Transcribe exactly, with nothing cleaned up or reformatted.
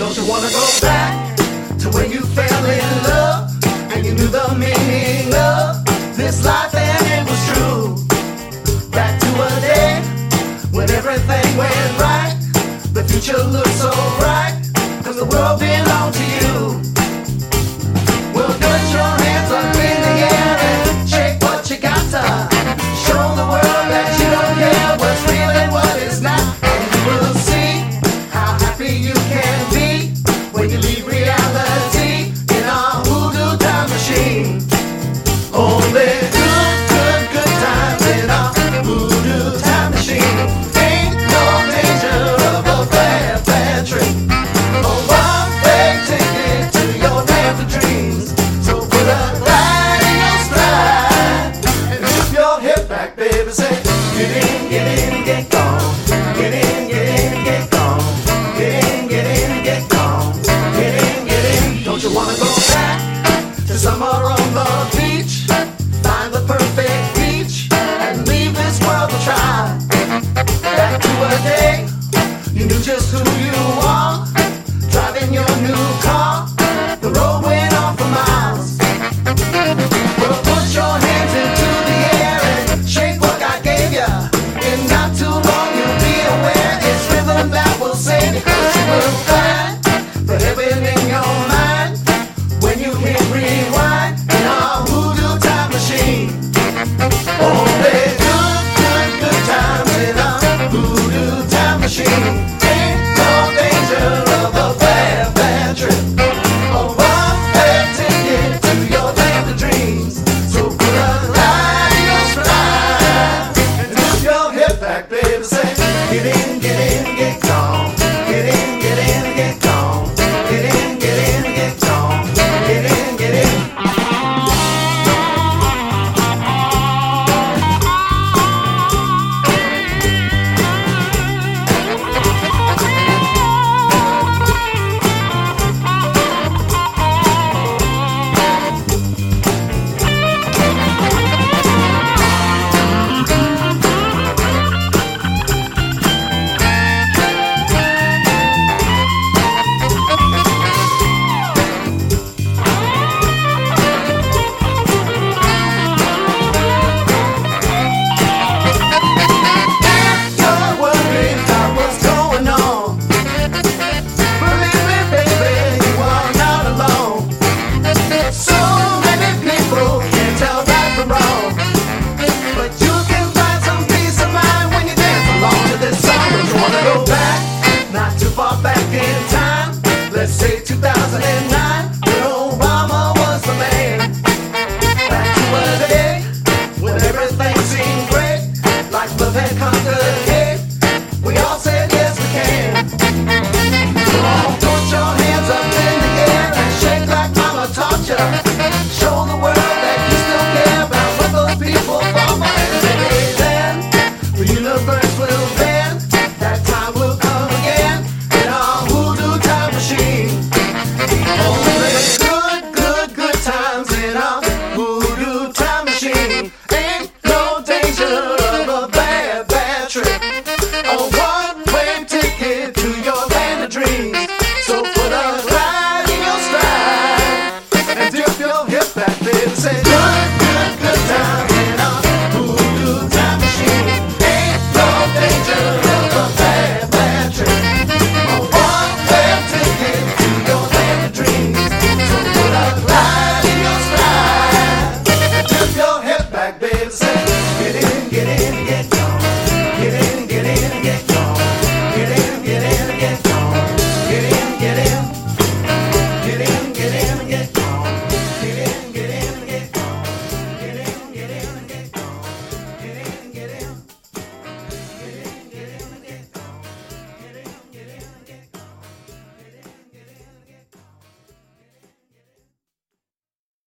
Don't you wanna go back to when you fell in love and you knew the meaning of this life and it was true? Back to a day when everything went right, the future looked so bright, cause the world belonged to you. Well, put your hands up in the air and shake what you got to. Show the world that you don't care what's real and what is not, and you will see how happy you can be when you leave reality in our voodoo time machine. Only good, good, good times in our voodoo time machine. Ain't no danger of a bad, bad trip. A one-way ticket to your panther dreams. So put a ride in your stride and shift your hip back, baby. Say, get in, get in, get gone. Get in, get in, get gone. Get in, get in, get gone. Get in, get in. Don't you wanna go back to summer on the beach? Find the perfect beach and leave this world to try. Back to a day you knew just who you are. Driving your new car, the road went on for miles. Well, put your hands into the air and shake what God gave you. In not too long you'll be aware it's rhythm that will save you, 'cause you will